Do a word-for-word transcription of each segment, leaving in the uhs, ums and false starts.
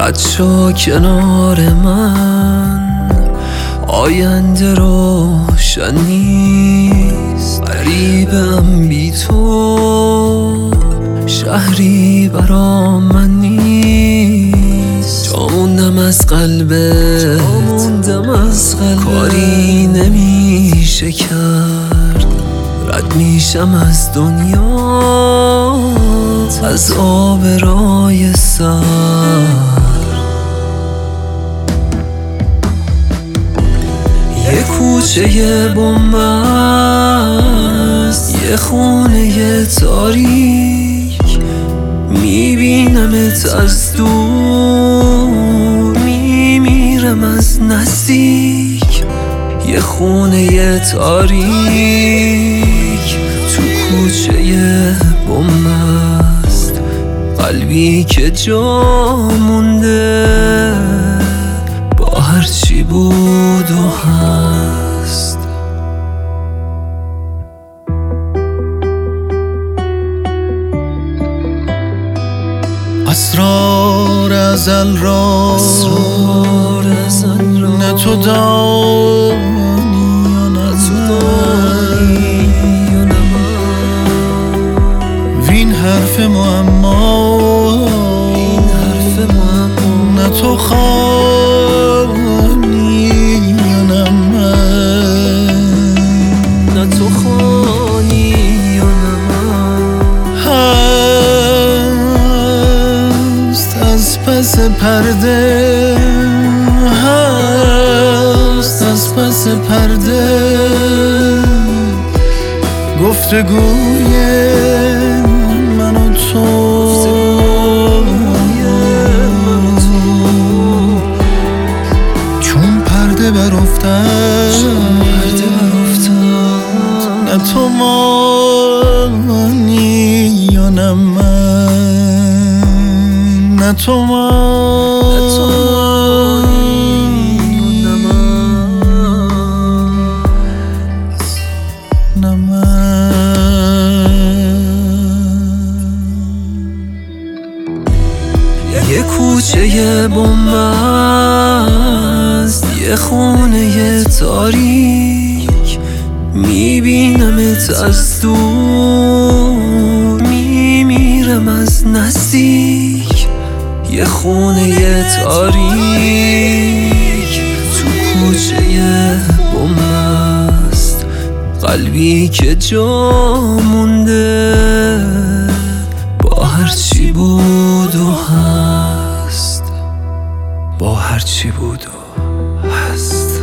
رد شو کنار من، آینده روشن نیست. غریبم بی تو، شهری برا من نیست. جا موندم از قلبت، کاری نمیشه کرد. رد میشم از دنیا، از آب رای سر. یه کوچه بن‌بست، یه خونه تاریک، میبینمت از دور، میمیرم از نزدیک. یه خونه تاریک تو کوچه بن‌بست، قلبی که جا مونده با هرچی بود و هست. اسرار ازل را نه تو دانی و نه من. وین حرف معما نه تو خوانی و نه من. نه تو خوانی و نه من. هست از پس پرده، هست از پس پرده گفتگوی من و تو. چون پرده برافتد نه تو مانی یا نه من. نه تو مانی نه من. یه کوچه بن‌بست، یه خونه تاریک، میبینمت از دور، میمیرم از نزدیک. یه خونه تاریک تو کوچه بن‌بست، قلبی که جا مونده با هرچی بود و هست. با هرچی بود و هست.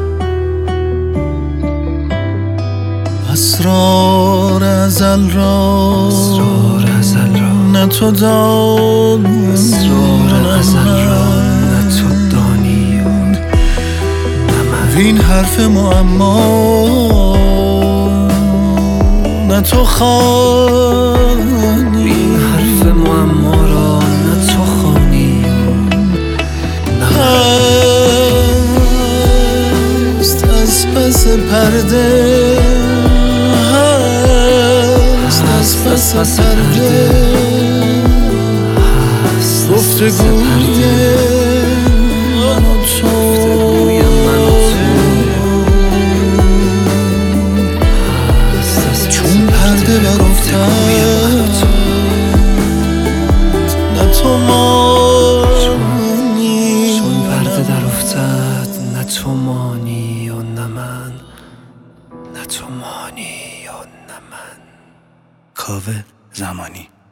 اسرار ازل را نه تو دانی، اسرار ازل را نه تو دانی و نه من. وین حرف معما نه تو خوانی. این حرف معما را نه تو خوانی و نه من. هست از پس پرده، هست از پس پرده گفتگوی من و تو. چون پرده برافتد نه تو مانی. چون پرده در افتد نه تو مانی و نه من. نه تو مانی و نه من. کاوه زمانی.